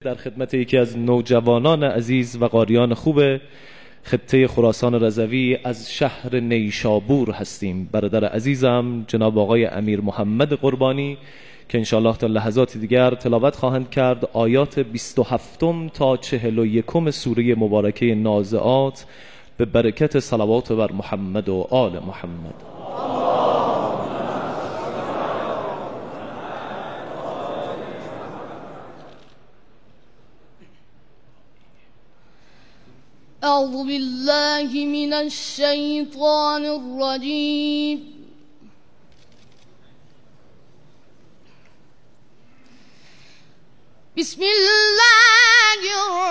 در خدمت یکی از نوجوانان عزیز و قاریان خوب خطه خراسان رضوی از شهر نیشابور هستیم. برادر عزیزم جناب آقای امیر محمد قربانی که انشاءالله تا لحظات دیگر تلاوت خواهند کرد آیات 27 تا 41 سوره مبارکه نازعات به برکت صلوات بر محمد و آل محمد. أعوذ بالله من الشيطان الرجيم. بسم الله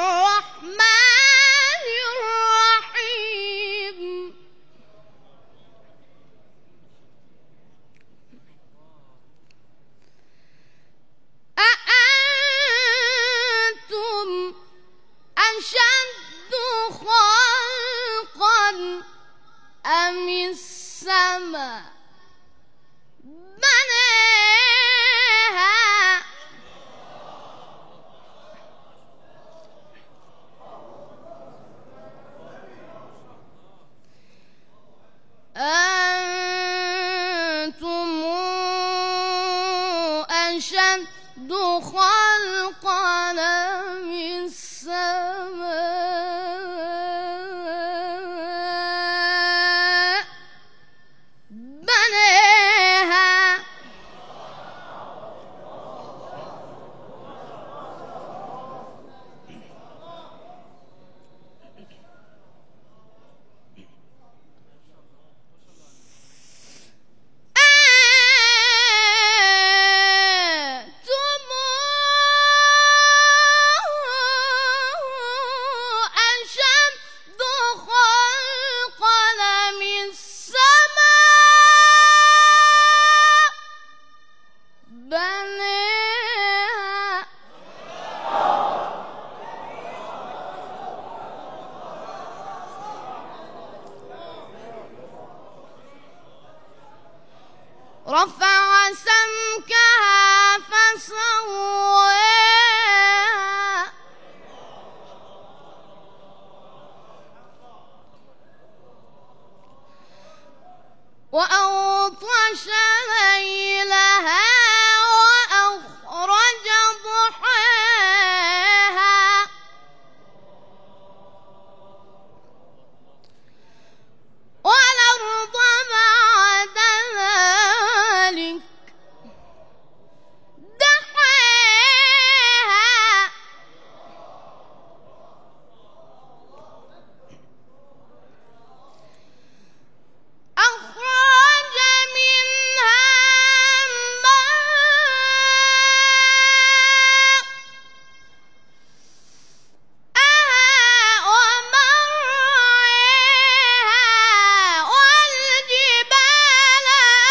الرحمن الرحيم. أأنتم أشد خلقا أم السماء بناها أنتم أشد خلقا أم السماء بناها رفع سمكها فسواها وأغطش ليلها وأخرج ضحاها والأرض بعد ذلك دحاها أخرج منها ماءها ومرعاها والجبال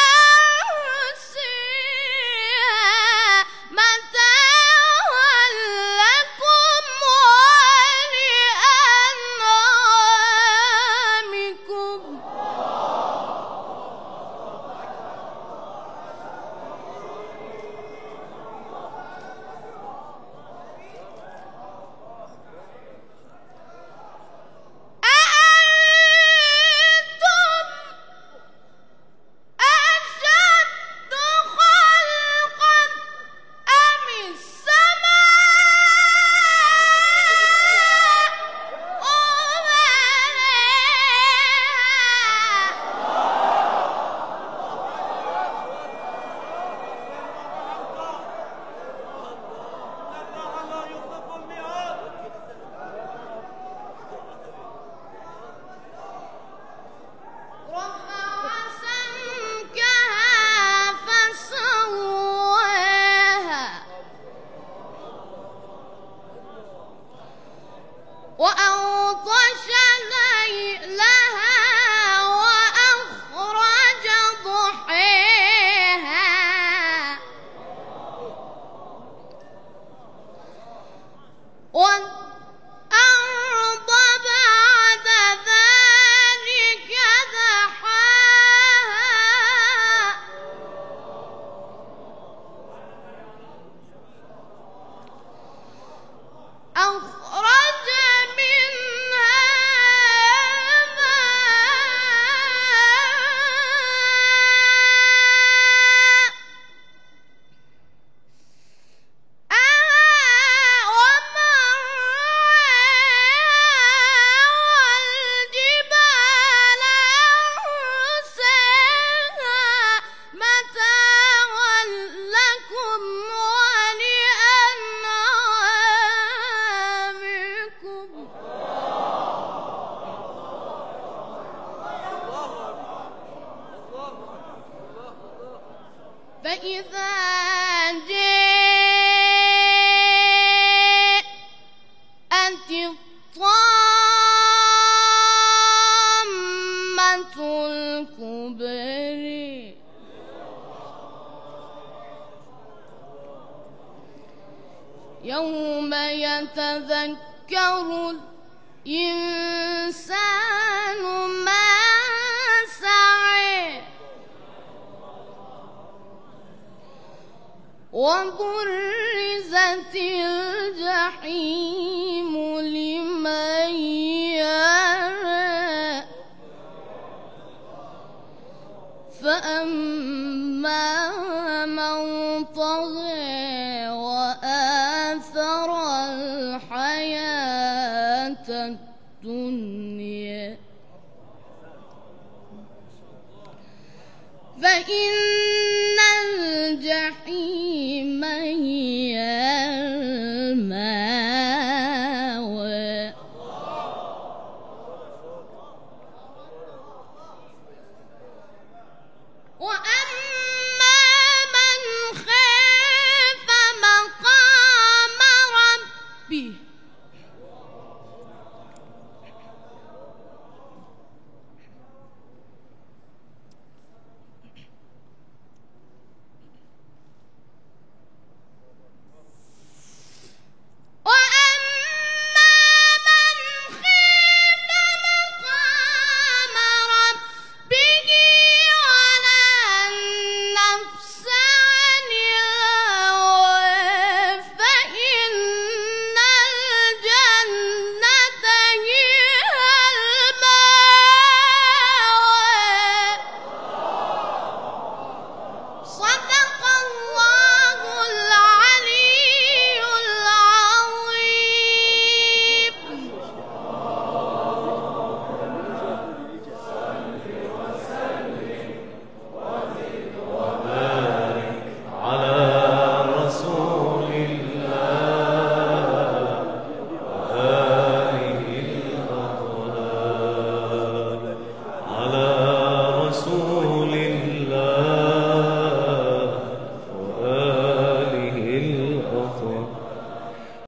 أرسيها متاعا لكم ولأنعامكم. أأنتم أشد خلقا أم السماء رفع سمكها فسواها وأغطش ليلها وأخرج ضحاها والأرض بعد ذلك دحاها أخرج منها والجبال أرساها متاعا لكم ولأنعامكم فإذا جاءت الطامة الكبرى يوم يتذكر الإنسان ما سعى وبرزت الجحيم لمن يرى فأما من طغى وآثر الحياة الدنيا فإن الجحيم هي المأوى وأما من خاف مقام ربه رسول